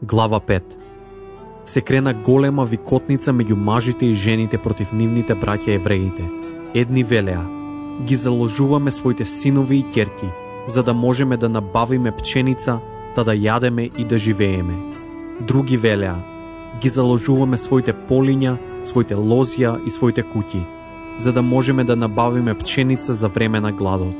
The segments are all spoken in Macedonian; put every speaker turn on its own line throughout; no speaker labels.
Глава 5. Се крена голема викотница меѓу мажите и жените против нивните браќа евреите. Едни велеа: ги заложуваме своите синови и ќерки, за да можеме да набавиме пченица, да јадеме и да живееме. Други велеа: ги заложуваме своите полиња, своите лозја и своите куќи, за да можеме да набавиме пченица за време на гладот.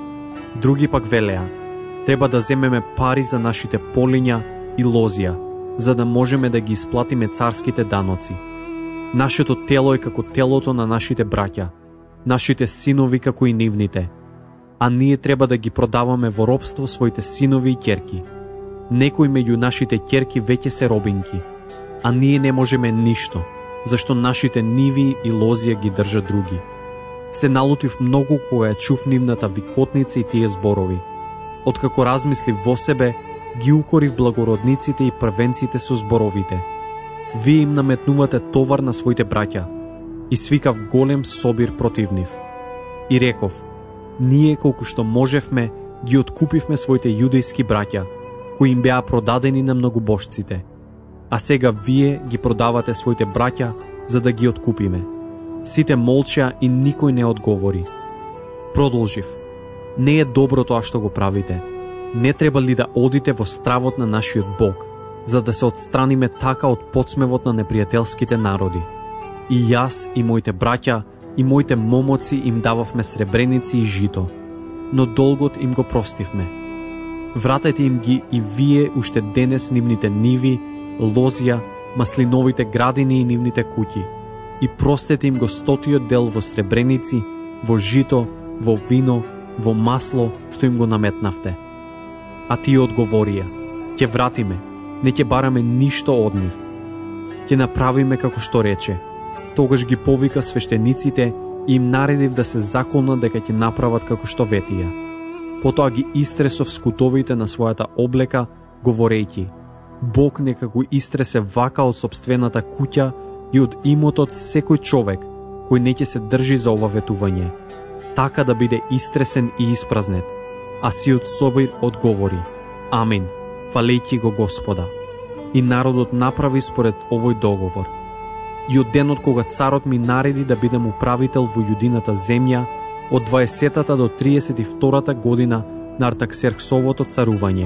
Други пак велеа: треба да земеме пари за нашите полиња и лозја, за да можеме да ги исплатиме царските даноци. Нашето тело е како телото на нашите браќа, нашите синови како и нивните, а ние треба да ги продаваме во робство своите синови и ќерки. Некои меѓу нашите ќерки веќе се робинки, а ние не можеме ништо, зашто нашите ниви и лозија ги држат други. Се налутив многу кога ја чув нивната викотница и тие зборови. Откако размислив во себе, ги укорив благородниците и првенците со зборовите: вие им наметнувате товар на своите браќа. И свикав голем собир против нив. И реков: ние колку што можевме, ги откупивме своите јудејски браќа, кои им беа продадени на многобожците. А сега вие ги продавате своите браќа за да ги откупиме. Сите молча и никој не одговори. Продолжив: не е добро тоа што го правите. Не треба ли да одите во стравот на нашиот Бог, за да се отстраниме така од подсмевот на непријателските народи? И јас и моите браќа и моите момоци им дававме сребреници и жито, но долгот им го простивме. Вратете им ги и вие уште денес нивните ниви, лозја, маслиновите градини и нивните куќи, и простете им го 100-тиот дел во сребреници, во жито, во вино, во масло што им го наметнавте. А тие одговорија: ќе вратиме, не ќе бараме ништо од нив. Ќе направиме како што рече. Тогаш ги повика свештениците и им наредив да се заколнат дека ќе направат како што ветија. Потоа ги истресов скутовите на својата облека, говорејќи: Бог нека го истресе вака од сопствената куќа и од имотот секој човек кој не ќе се држи за ова ветување, така да биде истресен и испразнет. А сиот собир одговори: Амин, фалејќи го Господа. И народот направи според овој договор. И од денот кога царот ми нареди да бидем управител во јудината земја, од 20-та до 32-та година на Артаксерксовото царување,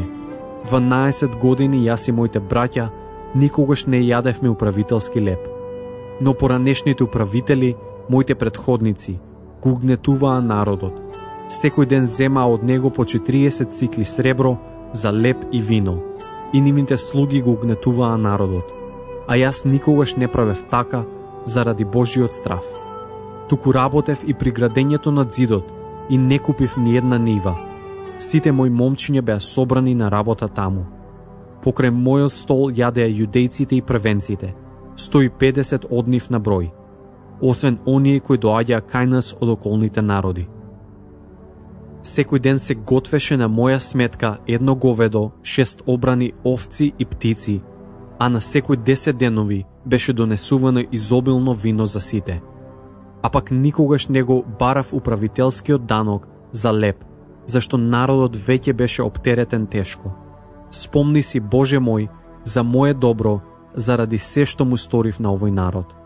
12 години јас и моите браќа никогаш не јадевме управителски леп. Но поранешните управители, моите предходници, го угнетуваа народот. Секој ден земаа од него по 40 сикли сребро за леп и вино, и нивните слуги го угнетуваа народот. А јас никогаш не правев така заради Божиот страв. Туку работев и при градењето на зидот и не купив ни една нива. Сите мои момчиња беа собрани на работа таму. Покрај мојот стол јадеа јудејците и првенците, 150 од нив на број, освен оние кои доаѓаа кај нас од околните народи. Секој ден се готвеше на моја сметка едно говедо, 6 обрани овци и птици, а на секој 10 денови беше донесувано изобилно вино за сите. А пак никогаш не го барав управителскиот данок за леп, зашто народот веќе беше оптеретен тешко. Спомни си, Боже мој, за моje добро, заради се што му сторив на овој народ.